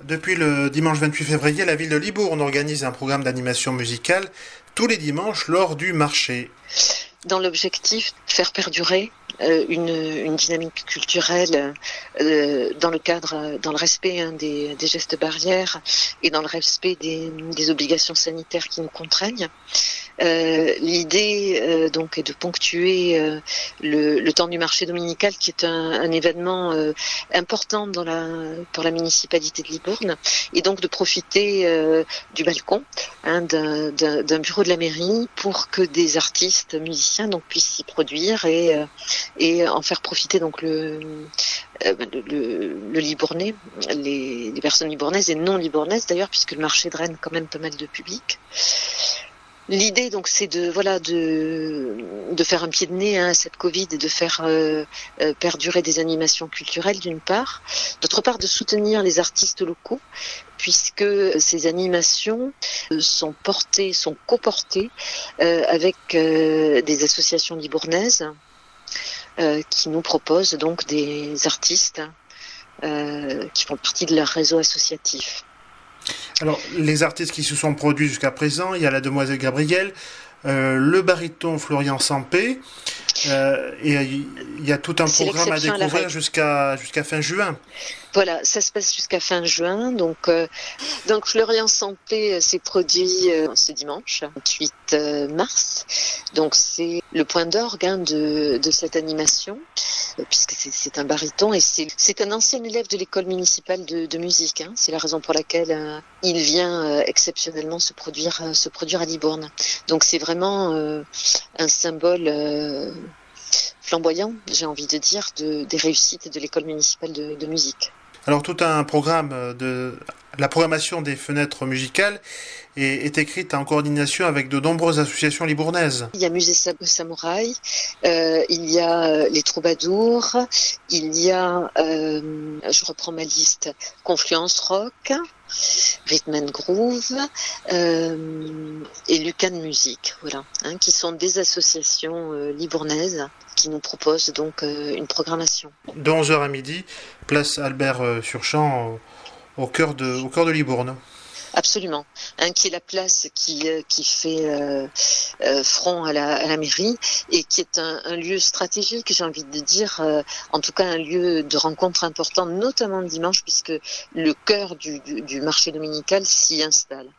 Depuis le dimanche 28 février, la ville de Libourne organise un programme d'animation musicale tous les dimanches lors du marché. Dans l'objectif de faire perdurer une dynamique culturelle dans le respect des gestes barrières et dans le respect des obligations sanitaires qui nous contraignent. L'idée donc est de ponctuer le temps du marché dominical, qui est un événement important pour la municipalité de Libourne, et donc de profiter du balcon d'un bureau de la mairie pour que des artistes musiciens donc puissent s'y produire et en faire profiter donc le Libournais, les personnes libournaises et non libournaises d'ailleurs, puisque le marché draine quand même pas mal de public. L'idée donc c'est de faire un pied de nez à cette Covid et de faire perdurer des animations culturelles d'une part, d'autre part de soutenir les artistes locaux, puisque ces animations sont coportées avec des associations libournaises qui nous proposent donc des artistes qui font partie de leur réseau associatif. Alors, les artistes qui se sont produits jusqu'à présent, il y a la demoiselle Gabrielle, le baryton Florian Sampé, et il y a tout un programme à découvrir jusqu'à fin juin. Voilà, ça se passe jusqu'à fin juin. Donc Florian Sampé s'est produit ce dimanche, 28 mars. Donc c'est le point d'orgue de cette animation, puisque c'est un baryton et c'est un ancien élève de l'école municipale de musique. C'est la raison pour laquelle il vient exceptionnellement se produire à Libourne. Donc c'est vraiment un symbole flamboyant, j'ai envie de dire, des réussites de l'école municipale de musique. Alors tout un programme la programmation des fenêtres musicales est écrite en coordination avec de nombreuses associations libournaises. Il y a Musée Samouraï, il y a les Troubadours, il y a, je reprends ma liste, Confluence Rock, Rhythm and Groove et Lucan Musique, voilà, qui sont des associations libournaises qui nous proposent donc une programmation. De 11h à midi, place Albert Surchamp au cœur de Libourne. Absolument, qui est la place qui fait front à la mairie et qui est un lieu stratégique, j'ai envie de dire, en tout cas un lieu de rencontre important, notamment le dimanche, puisque le cœur du marché dominical s'y installe.